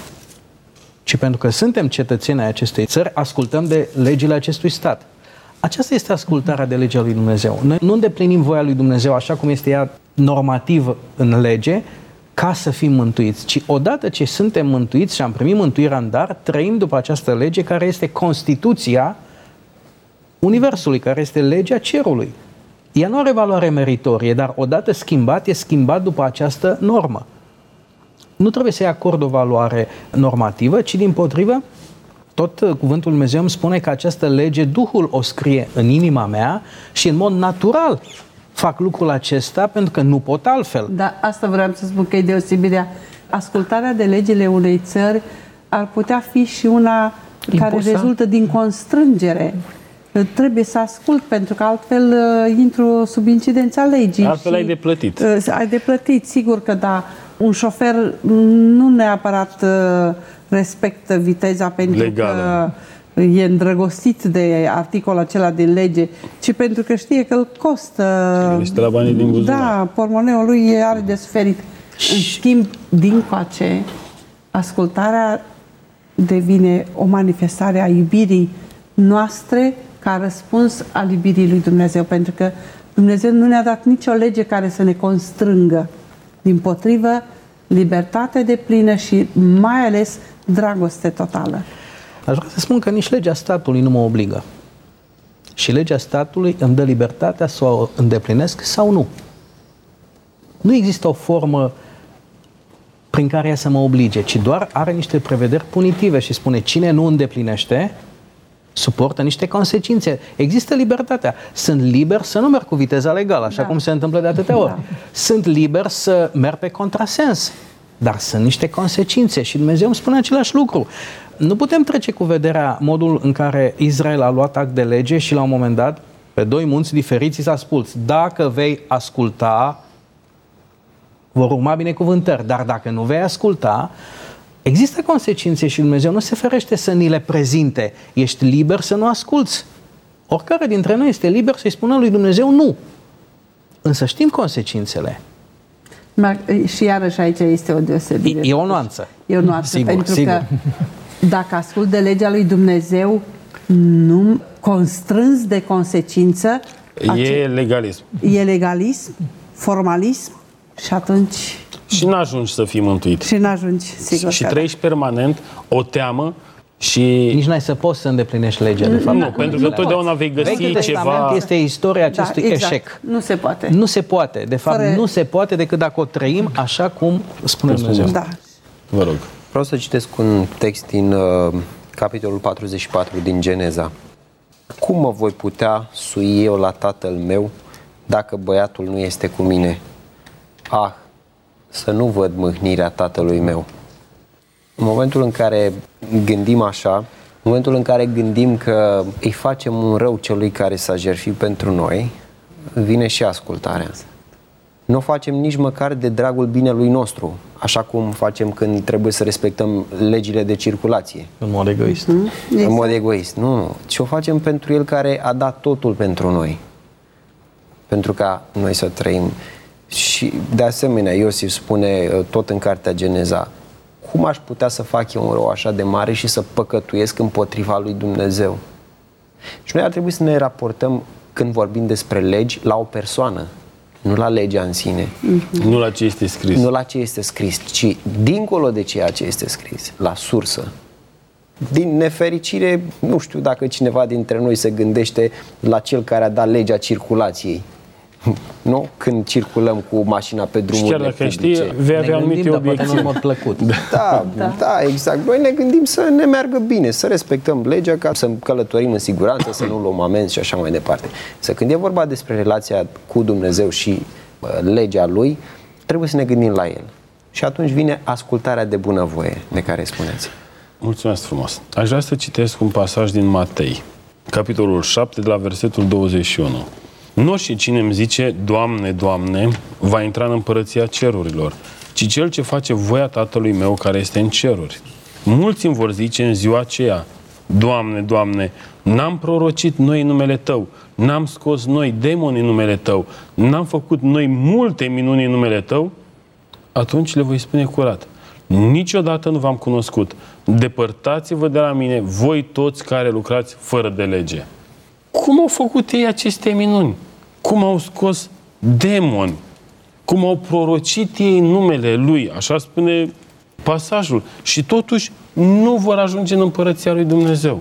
ci pentru că suntem cetățeni ai acestei țări, ascultăm de legile acestui stat. Aceasta este ascultarea de legea lui Dumnezeu. Noi nu îndeplinim voia lui Dumnezeu așa cum este ea normativ în lege, ca să fim mântuiți, ci odată ce suntem mântuiți și am primit mântuirea în dar, trăim după această lege care este Constituția Universului, care este legea cerului. Ea nu are valoare meritorie, dar odată schimbat, e schimbat după această normă. Nu trebuie să-i acord o valoare normativă, ci dimpotrivă, tot Cuvântul Lui Dumnezeu îmi spune că această lege, Duhul o scrie în inima mea și în mod natural fac lucrul acesta pentru că nu pot altfel. Da, asta vreau să spun că e deosebirea. Ascultarea de legile unei țări ar putea fi și una impusă, care rezultă din constrângere. Trebuie să ascult, pentru că altfel uh, intru sub incidența legii. Altfel și, ai de plătit. Uh, ai de plătit, sigur că da. Un șofer nu neapărat uh, respectă viteza pentru legală, că e îndrăgostit de articolul acela din lege, ci pentru că știe că îl costă. Este la banii din buzunar. Da, pormoneul lui are de suferit. În schimb, dincoace, ascultarea devine o manifestare a iubirii noastre ca răspuns al iubirii lui Dumnezeu, pentru că Dumnezeu nu ne-a dat nicio lege care să ne constrângă. Dimpotrivă, libertate deplină și mai ales dragoste totală. Aș vrea să spun că nici legea statului nu mă obligă. Și legea statului îmi dă libertatea să o îndeplinesc sau nu. Nu există o formă prin care ea să mă oblige, ci doar are niște prevederi punitive și spune cine nu îndeplinește, suportă niște consecințe. Există libertatea. Sunt liber să nu merg cu viteza legală, așa da. cum se întâmplă de atâtea ori. Da. Sunt liber să merg pe contrasens. Dar sunt niște consecințe și Dumnezeu îmi spune același lucru. Nu putem trece cu vederea modul în care Israel a luat act de lege și la un moment dat, pe doi munți diferiți, s-a spus: dacă vei asculta, vor urma binecuvântări, dar dacă nu vei asculta, există consecințe și Dumnezeu nu se ferește să ni le prezinte. Ești liber să nu asculți. Oricare dintre noi este liber să-i spună lui Dumnezeu nu. Însă știm consecințele. Și iarăși aici este o deosebire. E, e o nuanță. E o nuanță, sigur, pentru sigur. că dacă ascult de legea lui Dumnezeu, nu constrâns de consecință, E ace- legalism. E legalism, formalism și atunci... Și n-ajungi să fii mântuit. Și n-ajungi, sigur. Și că trăiești permanent o teamă Și nici n-ai să poți să îndeplinești legea, de fapt. nu, pentru că totdeauna vei găsi Vechiul ceva... Testament este istoria acestui da, exact. eșec. Nu se poate. Nu se poate. De fapt, Fără... nu se poate decât dacă o trăim așa cum spune Dumnezeu. Da. Vă rog. Vreau să citesc un text din uh, capitolul patruzeci și patru din Geneza. Cum mă voi putea sui eu la tatăl meu dacă băiatul nu este cu mine? Ah, să nu văd mâhnirea tatălui meu. În momentul în care gândim așa, în momentul în care gândim că îi facem un rău celui care s-a jertfit pentru noi, vine și ascultarea. Nu o facem nici măcar de dragul binelui nostru, așa cum facem când trebuie să respectăm legile de circulație. În mod egoist. Mm-hmm. Exact. În mod egoist. Nu, nu. Ci o facem pentru El care a dat totul pentru noi. Pentru ca noi să trăim. Și de asemenea, Iosif spune tot în cartea Geneza, cum aș putea să fac eu un rău așa de mare și să păcătuiesc împotriva lui Dumnezeu? Și noi ar trebui să ne raportăm, când vorbim despre legi, la o persoană, nu la legea în sine. Mm-hmm. Nu la ce este scris. Nu la ce este scris, ci dincolo de ceea ce este scris, la sursă. Din nefericire, nu știu dacă cineva dintre noi se gândește la cel care a dat legea circulației. Nu? Când circulăm cu mașina pe drumurile publice. Și chiar dacă publice. știi, vei avea anumite obiecții. în mod plăcut. Da, da, da, exact. Noi ne gândim să ne meargă bine, să respectăm legea, ca să călătorim în siguranță, să nu luăm amenzi și așa mai departe. Să când e vorba despre relația cu Dumnezeu și uh, legea Lui, trebuie să ne gândim la El. Și atunci vine ascultarea de bunăvoie de care spuneți. Mulțumesc frumos. Aș vrea să citesc un pasaj din Matei, capitolul șapte, de la versetul douăzeci și unu. Nu și cine îmi zice, Doamne, Doamne, va intra în împărăția cerurilor, ci cel ce face voia Tatălui meu care este în ceruri. Mulți îmi vor zice în ziua aceea, Doamne, Doamne, n-am prorocit noi în numele Tău, n-am scos noi demoni în numele Tău, n-am făcut noi multe minuni în numele Tău? Atunci le voi spune curat, niciodată nu v-am cunoscut, depărtați-vă de la mine, voi toți care lucrați fără de lege. Cum au făcut ei aceste minuni? Cum au scos demoni? Cum au prorocit ei în numele Lui? Așa spune pasajul. Și totuși nu vor ajunge în împărăția lui Dumnezeu.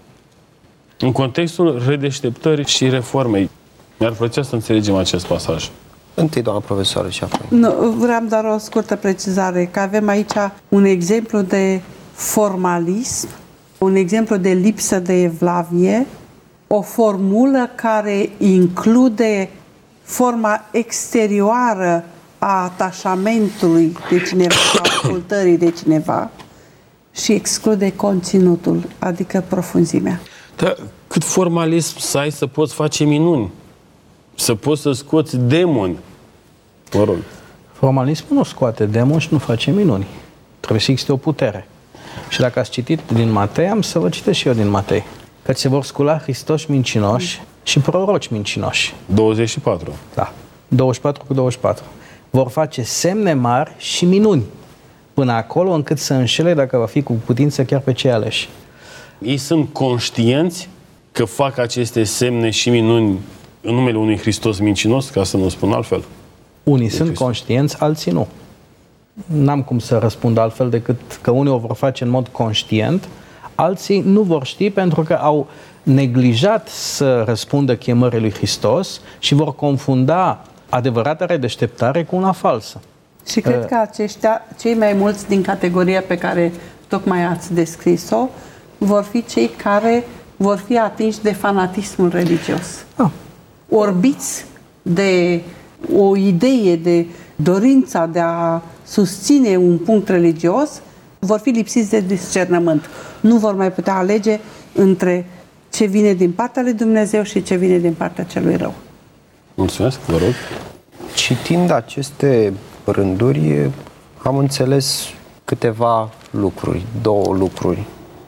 În contextul redeșteptării și reformei. Mi-ar plăcea să înțelegem acest pasaj. Întâi, doamna profesoară, și apoi. Nu, vreau doar o scurtă precizare, că avem aici un exemplu de formalism, un exemplu de lipsă de evlavie, o formulă care include forma exterioară a atașamentului de cineva, a ascultării de cineva și exclude conținutul, adică profunzimea. Dar cât formalism să ai să poți face minuni? Să poți să scoți demoni? Vă rog. Formalismul nu scoate demoni și nu face minuni. Trebuie să existe o putere. Și dacă ați citit din Matei, am să vă citesc și eu din Matei. Că se vor scula Hristoși mincinoși și proroci mincinoși. douăzeci și patru. Da. douăzeci și patru cu douăzeci și patru. Vor face semne mari și minuni până acolo încât să înșele, dacă va fi cu putință, chiar pe cei aleși. Ei sunt conștienți că fac aceste semne și minuni în numele unui Hristos mincinos, ca să nu spun altfel? Unii sunt conștienți, alții nu. N-am cum să răspund altfel decât că unii o vor face în mod conștient, alții nu vor ști pentru că au neglijat să răspundă chemării lui Hristos și vor confunda adevărata redeșteptare cu una falsă. Și cred uh. că aceștia, cei mai mulți din categoria pe care tocmai ați descris-o, vor fi cei care vor fi atinși de fanatismul religios. Ah. Orbiți de o idee, de dorința de a susține un punct religios, vor fi lipsiți de discernământ. Nu vor mai putea alege între ce vine din partea lui Dumnezeu și ce vine din partea celui rău. Mulțumesc, vă rog. Citind aceste rânduri, am înțeles câteva lucruri, două lucruri.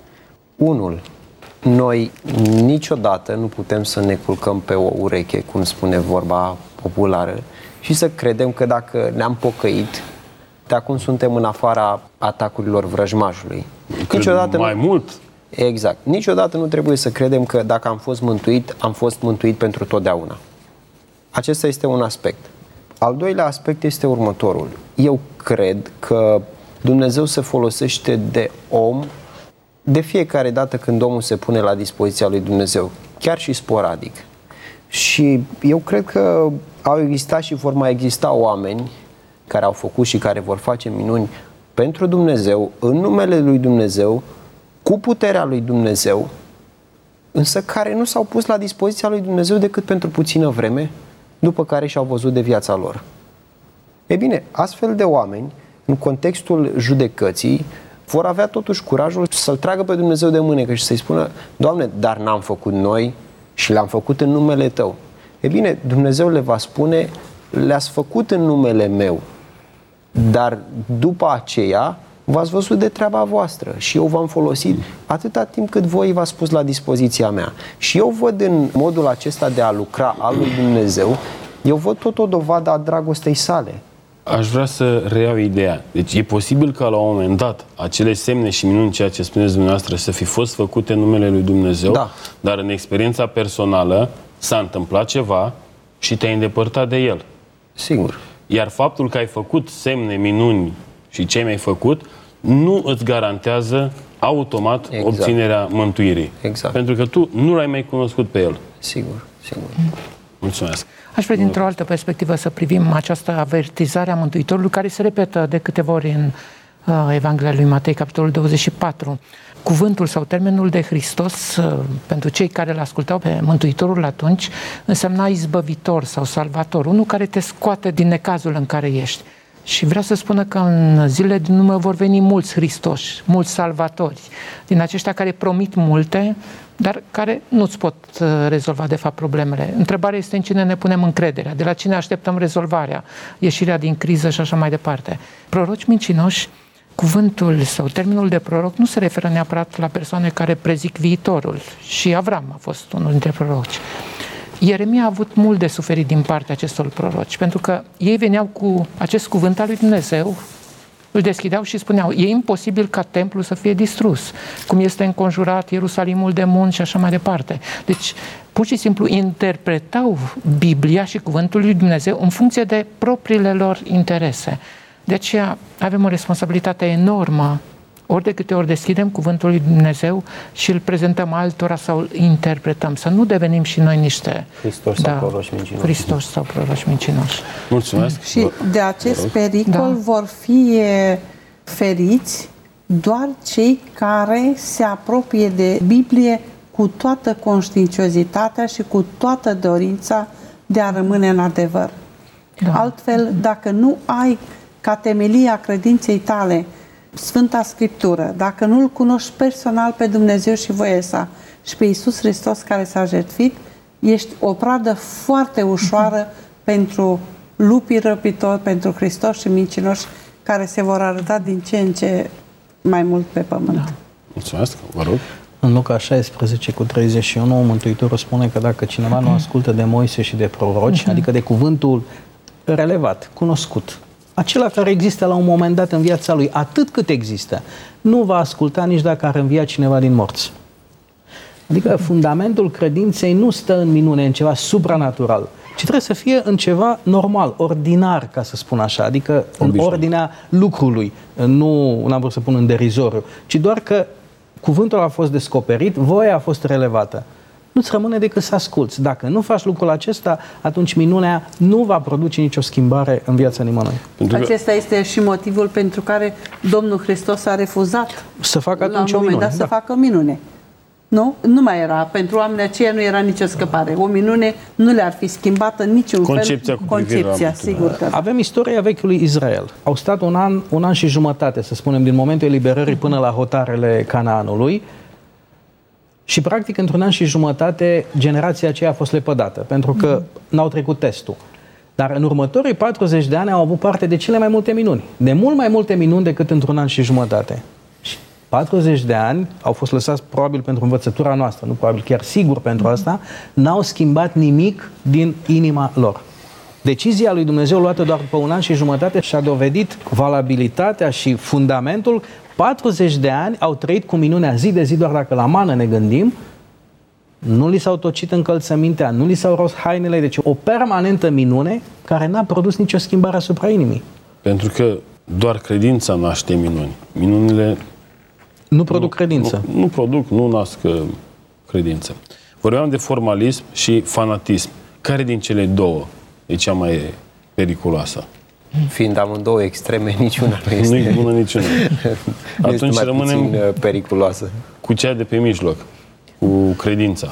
Unul, noi niciodată nu putem să ne culcăm pe o ureche, cum spune vorba populară, și să credem că dacă ne-am pocăit, de acum suntem în afara atacurilor vrăjmașului. Niciodată mai nu... mult. Exact. Niciodată nu trebuie să credem că dacă am fost mântuit, am fost mântuit pentru totdeauna. Acesta este un aspect. Al doilea aspect este următorul. Eu cred că Dumnezeu se folosește de om de fiecare dată când omul se pune la dispoziția lui Dumnezeu, chiar și sporadic. Și eu cred că au existat și vor mai exista oameni care au făcut și care vor face minuni pentru Dumnezeu, în numele lui Dumnezeu, cu puterea lui Dumnezeu, însă care nu s-au pus la dispoziția lui Dumnezeu decât pentru puțină vreme, după care și-au văzut de viața lor. E bine, astfel de oameni, în contextul judecății, vor avea totuși curajul să-L tragă pe Dumnezeu de mânecă și să-i spună: Doamne, dar n-am făcut noi și l-am făcut în numele Tău. E bine, Dumnezeu le va spune: le-ați făcut în numele meu, dar după aceea v-ați văzut de treaba voastră și eu v-am folosit atâta timp cât voi v-ați pus la dispoziția mea. Și eu văd în modul acesta de a lucra al lui Dumnezeu, eu văd tot o dovadă a dragostei sale. Aș vrea să reiau ideea. Deci e posibil ca la un moment dat acele semne și minuni, ceea ce spuneți dumneavoastră, să fi fost făcute în numele lui Dumnezeu, da. Dar în experiența personală s-a întâmplat ceva și te-ai îndepărtat de El. Sigur. Iar faptul că ai făcut semne, minuni și ce mi-ai făcut nu îți garantează automat exact. obținerea mântuirii. Exact. Pentru că tu nu l-ai mai cunoscut pe El. Sigur, sigur. Mulțumesc. Aș vrea dintr-o altă perspectivă să privim această avertizare a Mântuitorului, care se repetă de câteva ori în uh, Evanghelia lui Matei, capitolul douăzeci și patru. Cuvântul sau termenul de Hristos, uh, pentru cei care îl ascultau pe Mântuitorul atunci, însemna izbăvitor sau salvator, unul care te scoate din necazul în care ești. Și vreau să spună că în zilele din urmă vor veni mulți Hristoși, mulți salvatori, din aceștia care promit multe, dar care nu-ți pot rezolva de fapt problemele. Întrebarea este în cine ne punem încrederea, de la cine așteptăm rezolvarea, ieșirea din criză și așa mai departe. Proroci mincinoși, cuvântul sau termenul de proroc nu se referă neapărat la persoane care prezic viitorul. Și Avram a fost unul dintre proroci. Ieremia a avut mult de suferit din partea acestor proroci, pentru că ei veneau cu acest cuvânt al lui Dumnezeu, îl deschideau și spuneau: e imposibil ca templul să fie distrus, cum este înconjurat Ierusalimul de munți și așa mai departe. Deci, pur și simplu interpretau Biblia și cuvântul lui Dumnezeu în funcție de propriile lor interese. De aceea avem o responsabilitate enormă, ori de câte ori deschidem cuvântul lui Dumnezeu și îl prezentăm altora sau îl interpretăm, să nu devenim și noi niște Hristos da, sau proroși mincinoși. Hristos sau proroși mincinoși. Mulțumesc. Și de acest pericol Da. vor fi feriți doar cei care se apropie de Biblie cu toată conștiinciozitatea și cu toată dorința de a rămâne în adevăr. Da. Altfel, dacă nu ai ca temelia credinței tale Sfânta Scriptură, dacă nu-L cunoști personal pe Dumnezeu și voia sa și pe Iisus Hristos care s-a jertfit, ești o pradă foarte ușoară uh-huh. pentru lupii răpitori, pentru Hristos și mincinoși care se vor arăta din ce în ce mai mult pe pământ. Da. Mulțumesc, vă rog. În Luca șaisprezece cu treizeci și unu, Mântuitorul spune că dacă cineva nu ascultă de Moise și de proroci, uh-huh. adică de cuvântul relevat, cunoscut, acela care există la un moment dat în viața lui, atât cât există, nu va asculta nici dacă ar învia cineva din morți. Adică fundamentul credinței nu stă în minune, în ceva supranatural, ci trebuie să fie în ceva normal, ordinar, ca să spun așa, adică în ordinea lucrului, nu n-am vrut să pun în derizoriu, ci doar că cuvântul a fost descoperit, voia a fost relevată. Nu-ți rămâne decât să asculți. Dacă nu faci lucrul acesta, atunci minunea nu va produce nicio schimbare în viața nimănui. Acesta este și motivul pentru care Domnul Hristos a refuzat să facă atunci la un moment dat da. să facă minune. Nu? Nu mai era. Pentru oamenii aceia nu era nicio scăpare. O minune nu le-ar fi schimbat în niciun Concepția fel. cu Concepția, sigur că. Avem istoria vechiului Israel. Au stat un an, un an și jumătate, să spunem, din momentul eliberării până la hotarele Canaanului. Și, practic, într-un an și jumătate, generația aceea a fost lepădată, pentru că n-au trecut testul. Dar în următorii patruzeci de ani au avut parte de cele mai multe minuni. De mult mai multe minuni decât într-un an și jumătate. Și patruzeci de ani au fost lăsați probabil pentru învățătura noastră, nu probabil, chiar sigur pentru asta, n-au schimbat nimic din inima lor. Decizia lui Dumnezeu luată doar după un an și jumătate și-a dovedit valabilitatea și fundamentul. patruzeci de ani au trăit cu minunea zi de zi, doar dacă la mană ne gândim, nu li s-au tocit încălțămintea, nu li s-au rost hainele, deci o permanentă minune care n-a produs nicio schimbare asupra inimii. Pentru că doar credința naște minuni. Minunile Nu produc credință. Nu, nu produc, nu nasc credință. Vorbeam de formalism și fanatism. Care din cele două e cea mai periculoasă? Fiind amândouă extreme, niciuna nu este, nu e bună niciuna. nu Atunci este mai rămânem puțin periculoasă. Cu cea de pe mijloc, cu credința.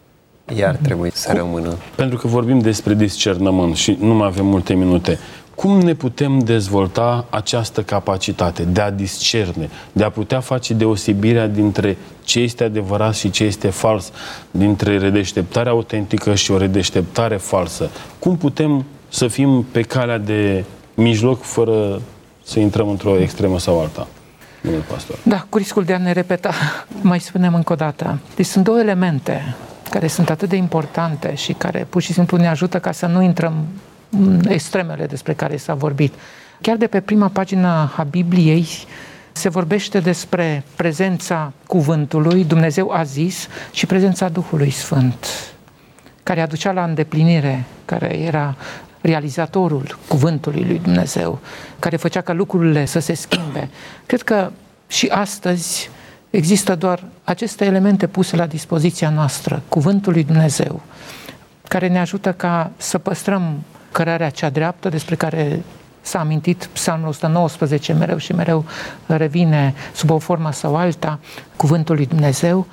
Iar trebuie să Cum? rămână. Pentru că vorbim despre discernământ și nu mai avem multe minute. Cum ne putem dezvolta această capacitate de a discerne, de a putea face deosebirea dintre ce este adevărat și ce este fals, dintre redeșteptarea autentică și o redeșteptare falsă? Cum putem să fim pe calea de mijloc fără să intrăm într-o extremă sau alta? Domnul pastor. Da, cu riscul de a ne repeta, mai spunem încă o dată. Deci sunt două elemente care sunt atât de importante și care pur și simplu ne ajută ca să nu intrăm în extremele despre care s-a vorbit. Chiar de pe prima pagină a Bibliei se vorbește despre prezența cuvântului, Dumnezeu a zis, și prezența Duhului Sfânt, care aducea la îndeplinire, care era realizatorul cuvântului lui Dumnezeu, care făcea ca lucrurile să se schimbe. Cred că și astăzi există doar aceste elemente puse la dispoziția noastră, cuvântul lui Dumnezeu, care ne ajută ca să păstrăm cărarea cea dreaptă, despre care s-a amintit Psalmul o sută nouăsprezece mereu și mereu revine sub o formă sau alta, cuvântul lui Dumnezeu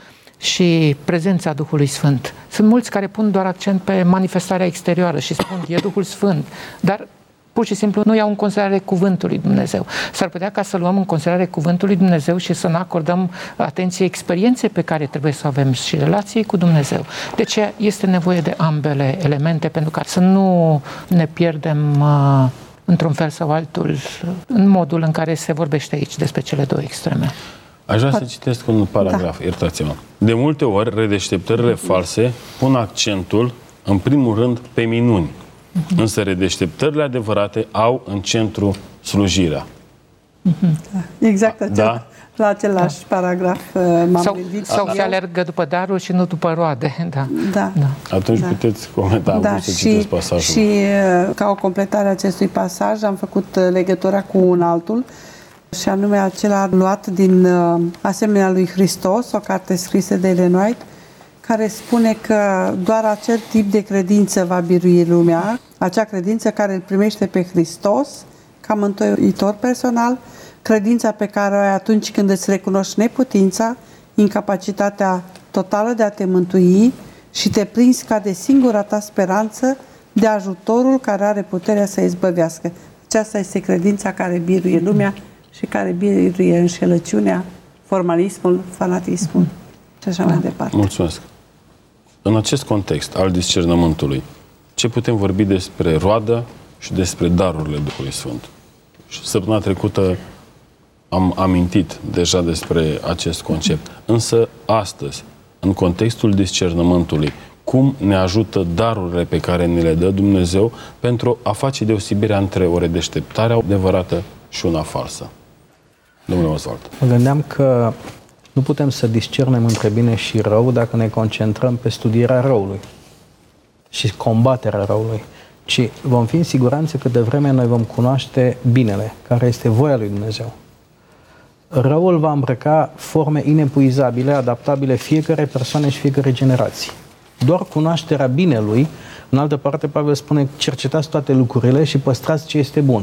și prezența Duhului Sfânt. Sunt mulți care pun doar accent pe manifestarea exterioară și spun, e Duhul Sfânt, dar pur și simplu nu iau în considerare cuvântul lui Dumnezeu. S-ar putea ca să luăm în considerare cuvântul lui Dumnezeu și să ne acordăm atenție experienței pe care trebuie să o avem și relației cu Dumnezeu. De ce este nevoie de ambele elemente, pentru ca să nu ne pierdem uh, într-un fel sau altul în modul în care se vorbește aici despre cele două extreme. Aș vrea să citesc un paragraf, da. Iertați-mă. De multe ori, redeșteptările false pun accentul, în primul rând, pe minuni. Însă redeșteptările adevărate au în centru slujirea. Da. Exact acel, da? La același da. paragraf m-am sau, gândit. Sau eu. se alergă după daruri și nu după roade. Da. Da. Da. Atunci da. puteți comenta, da. să și, citesc pasajul. Și ca o completare a acestui pasaj am făcut legătura cu un altul, și anume acela luat din Asemenea lui Hristos, o carte scrisă de Ellen White, care spune că doar acel tip de credință va birui lumea, acea credință care îl primește pe Hristos ca mântuitor personal, credința pe care o ai atunci când îți recunoști neputința, incapacitatea totală de a te mântui și te prinzi ca de singura ta speranță de ajutorul care are puterea să izbăvească. Aceasta este credința care biruie lumea și care biruie înșelăciunea, formalismul, fanatismul și așa mai departe. Mulțumesc. În acest context al discernământului, ce putem vorbi despre roadă și despre darurile Duhului Sfânt? Și săptămâna trecută am amintit deja despre acest concept. Însă, astăzi, în contextul discernământului, cum ne ajută darurile pe care ne le dă Dumnezeu pentru a face deosebirea între o redeșteptare adevărată și una falsă? Domnule Oswald. Mă gândeam că nu putem să discernem între bine și rău dacă ne concentrăm pe studierea răului și combaterea răului, ci vom fi în siguranță că de vreme noi vom cunoaște binele, care este voia lui Dumnezeu. Răul va îmbrăca forme inepuizabile, adaptabile fiecare persoane și fiecare generație. Doar cunoașterea binelui, în altă parte Pavel spune, cercetați toate lucrurile și păstrați ce este bun.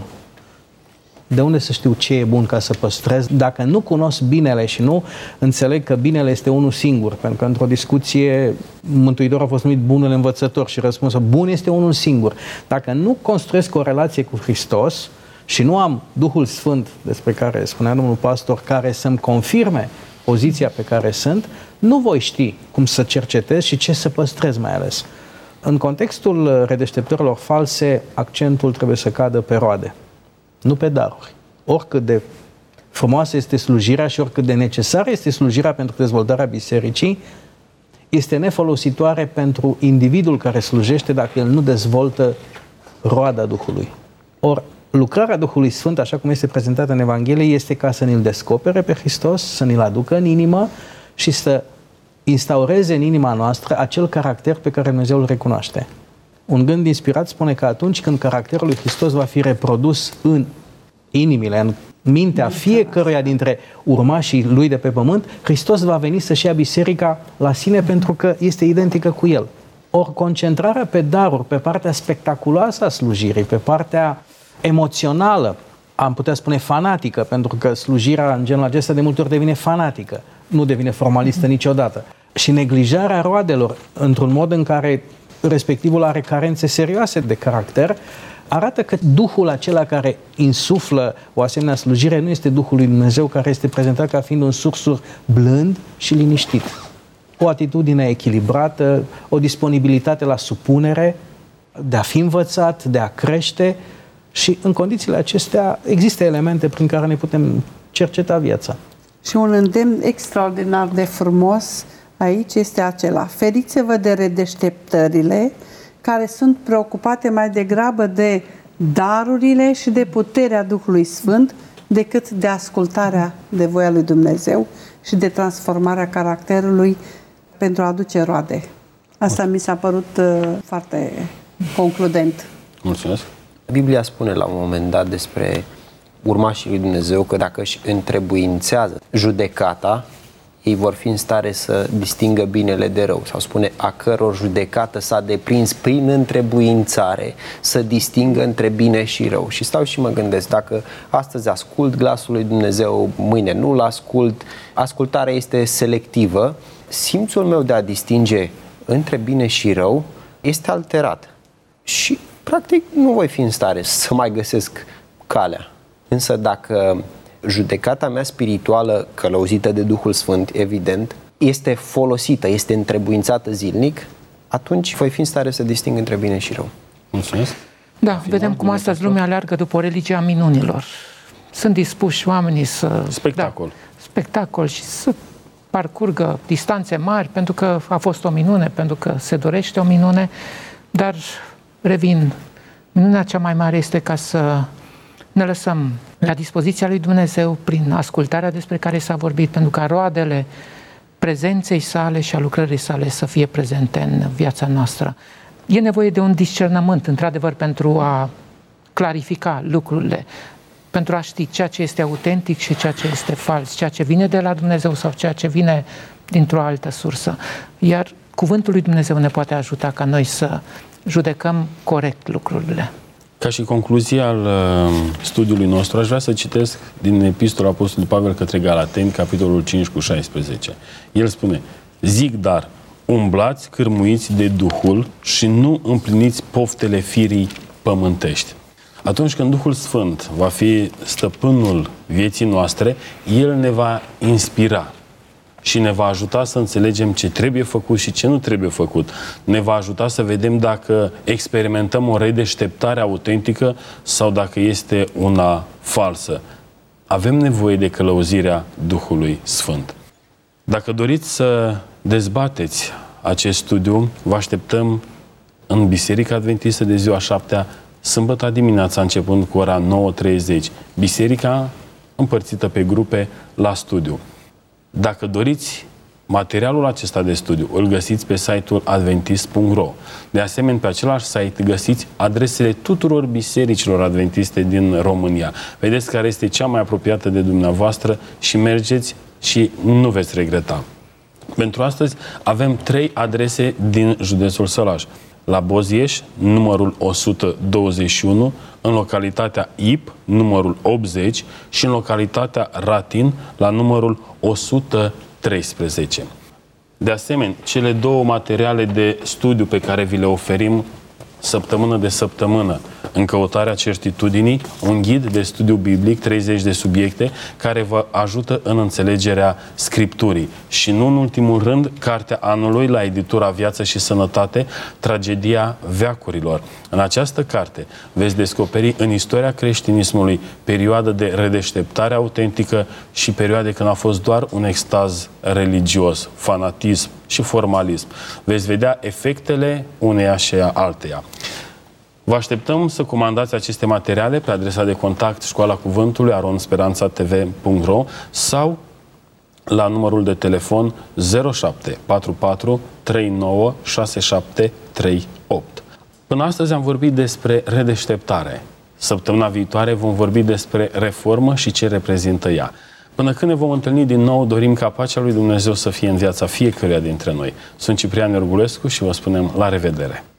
De unde să știu ce e bun ca să păstrez? Dacă nu cunosc binele și nu înțeleg că binele este unul singur, pentru că într-o discuție Mântuitorul a fost numit bunul învățător și răspunsul bun este unul singur. Dacă nu construiesc o relație cu Hristos și nu am Duhul Sfânt, despre care spunea domnul pastor, care să-mi confirme poziția pe care sunt, nu voi ști cum să cercetez și ce să păstrez mai ales. În contextul redeșteptărilor false, accentul trebuie să cadă pe roade, nu pe daruri. Oricât de frumoasă este slujirea și oricât de necesară este slujirea pentru dezvoltarea bisericii, este nefolositoare pentru individul care slujește dacă el nu dezvoltă roada Duhului. Or, lucrarea Duhului Sfânt, așa cum este prezentată în Evanghelie, este ca să ne-l descopere pe Hristos, să ne-l aducă în inimă și să instaureze în inima noastră acel caracter pe care Dumnezeu îl recunoaște. Un gând inspirat spune că atunci când caracterul lui Hristos va fi reprodus în inimile, în mintea fiecăruia dintre urmașii lui de pe pământ, Hristos va veni să-și ia biserica la sine pentru că este identică cu el. Ori concentrarea pe daruri, pe partea spectaculoasă a slujirii, pe partea emoțională, am putea spune fanatică, pentru că slujirea în genul acesta de multe ori devine fanatică, nu devine formalistă niciodată. Și neglijarea roadelor într-un mod în care respectivul are carențe serioase de caracter, arată că Duhul acela care insuflă o asemenea slujire nu este Duhul lui Dumnezeu, care este prezentat ca fiind un sursur blând și liniștit. O atitudine echilibrată, o disponibilitate la supunere, de a fi învățat, de a crește, și în condițiile acestea există elemente prin care ne putem cerceta viața. Și un îndemn extraordinar de frumos aici este acela: feriți-vă de redeșteptările care sunt preocupate mai degrabă de darurile și de puterea Duhului Sfânt decât de ascultarea de voia lui Dumnezeu și de transformarea caracterului pentru a aduce roade. Asta mi s-a părut uh, foarte concludent. Mulțumesc. Biblia spune la un moment dat despre urmașii lui Dumnezeu că dacă își întrebuințează judecata, ei vor fi în stare să distingă binele de rău. Sau spune, a căror judecată s-a deprins prin întrebuințare să distingă între bine și rău. Și stau și mă gândesc, dacă astăzi ascult glasul lui Dumnezeu, mâine nu-l ascult, ascultarea este selectivă, simțul meu de a distinge între bine și rău este alterat. Și practic nu voi fi în stare să mai găsesc calea. Însă dacă judecata mea spirituală, călăuzită de Duhul Sfânt, evident, este folosită, este întrebuințată zilnic, atunci voi fi în stare să disting între bine și rău. Mulțumesc. Da, vedem cum astăzi lumea aleargă după o religie a minunilor. Sunt dispuși oamenii să... Spectacol. Da, spectacol și să parcurgă distanțe mari pentru că a fost o minune, pentru că se dorește o minune, dar revin, minunea cea mai mare este ca să ne lăsăm la dispoziția lui Dumnezeu prin ascultarea despre care s-a vorbit, pentru ca roadele prezenței sale și a lucrării sale să fie prezente în viața noastră. E nevoie de un discernământ, într-adevăr, pentru a clarifica lucrurile, pentru a ști ceea ce este autentic și ceea ce este fals, ceea ce vine de la Dumnezeu sau ceea ce vine dintr-o altă sursă. Iar cuvântul lui Dumnezeu ne poate ajuta ca noi să judecăm corect lucrurile. Ca și concluzie al uh, studiului nostru, aș vrea să citesc din Epistola Apostolului Pavel către Galateni, capitolul cinci cu șaisprezece. El spune: zic dar, umblați cârmuiți de Duhul și nu împliniți poftele firii pământești. Atunci când Duhul Sfânt va fi stăpânul vieții noastre, El ne va inspira și ne va ajuta să înțelegem ce trebuie făcut și ce nu trebuie făcut. Ne va ajuta să vedem dacă experimentăm o redeșteptare autentică sau dacă este una falsă. Avem nevoie de călăuzirea Duhului Sfânt. Dacă doriți să dezbateți acest studiu, vă așteptăm în Biserica Adventistă de ziua șaptea, sâmbătă dimineața, începând cu ora nouă treizeci. Biserica împărțită pe grupe la studiu. Dacă doriți materialul acesta de studiu, îl găsiți pe site-ul adventist punct ro. De asemenea, pe același site găsiți adresele tuturor bisericilor adventiste din România. Vedeți care este cea mai apropiată de dumneavoastră și mergeți și nu veți regreta. Pentru astăzi avem trei adrese din județul Sălaj. La Bozieș, numărul o sută douăzeci și unu, în localitatea Ip, numărul optzeci și în localitatea Ratin, la numărul o sută treisprezece. De asemenea, cele două materiale de studiu pe care vi le oferim săptămână de săptămână, în căutarea certitudinii, un ghid de studiu biblic, treizeci de subiecte, care vă ajută în înțelegerea Scripturii. Și nu în ultimul rând, cartea anului la editura Viață și Sănătate, Tragedia veacurilor. În această carte veți descoperi în istoria creștinismului perioadă de redeșteptare autentică și perioade când a fost doar un extaz religios, fanatism și formalism. Veți vedea efectele uneia și a alteia. Vă așteptăm să comandați aceste materiale pe adresa de contact Școala Cuvântului aron speranța t v punct ro sau la numărul de telefon zero șapte patru patru trei nouă șase șapte trei opt. Până astăzi am vorbit despre redeșteptare. Săptămâna viitoare vom vorbi despre reformă și ce reprezintă ea. Până când ne vom întâlni din nou, dorim ca pacea lui Dumnezeu să fie în viața fiecăruia dintre noi. Sunt Ciprian Iorgulescu și vă spunem la revedere!